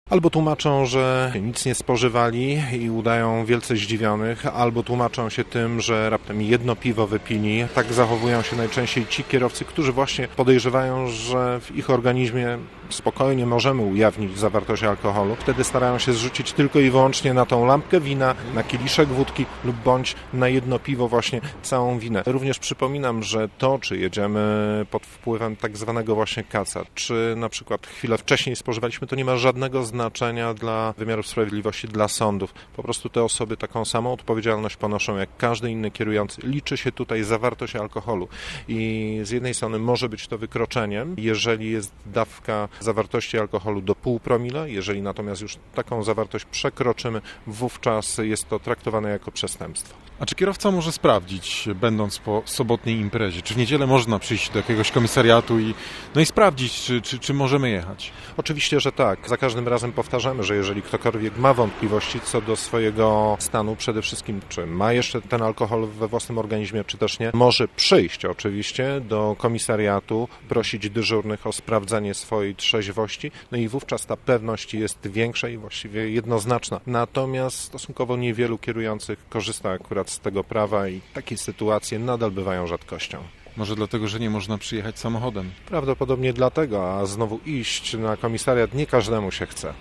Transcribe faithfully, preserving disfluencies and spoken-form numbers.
Albo tłumaczą, że nic nie spożywali i udają wielce zdziwionych, albo tłumaczą się tym, że raptem jedno piwo wypili. Tak zachowują się najczęściej ci kierowcy, którzy właśnie podejrzewają, że w ich organizmie spokojnie możemy ujawnić zawartość alkoholu. Wtedy starają się zrzucić tylko i wyłącznie na tą lampkę wina, na kieliszek wódki lub bądź na jedno piwo właśnie całą winę. Również przypominam, że to, czy jedziemy pod wpływem tak zwanego właśnie kaca, czy na przykład chwilę wcześniej spożywaliśmy, to nie ma żadnego znaczenia dla wymiaru sprawiedliwości, dla sądów. Po prostu te osoby taką samą odpowiedzialność ponoszą jak każdy inny kierujący. Liczy się tutaj zawartość alkoholu i z jednej strony może być to wykroczeniem, jeżeli jest dawka zawartości alkoholu do pół promila, jeżeli natomiast już taką zawartość przekroczymy, wówczas jest to traktowane jako przestępstwo. A czy kierowca może sprawdzić, będąc po sobotniej imprezie, czy w niedzielę można przyjść do jakiegoś komisariatu i, no i sprawdzić, czy, czy, czy możemy jechać? Oczywiście, że tak. Za każdym razem powtarzamy, że jeżeli ktokolwiek ma wątpliwości co do swojego stanu, przede wszystkim czy ma jeszcze ten alkohol we własnym organizmie, czy też nie, może przyjść oczywiście do komisariatu, prosić dyżurnych o sprawdzenie swojej trzeźwości, no i wówczas ta pewność jest większa i właściwie jednoznaczna. Natomiast stosunkowo niewielu kierujących korzysta akurat z tego prawa i takie sytuacje nadal bywają rzadkością. Może dlatego, że nie można przyjechać samochodem? Prawdopodobnie dlatego, a znowu iść na komisariat nie każdemu się chce.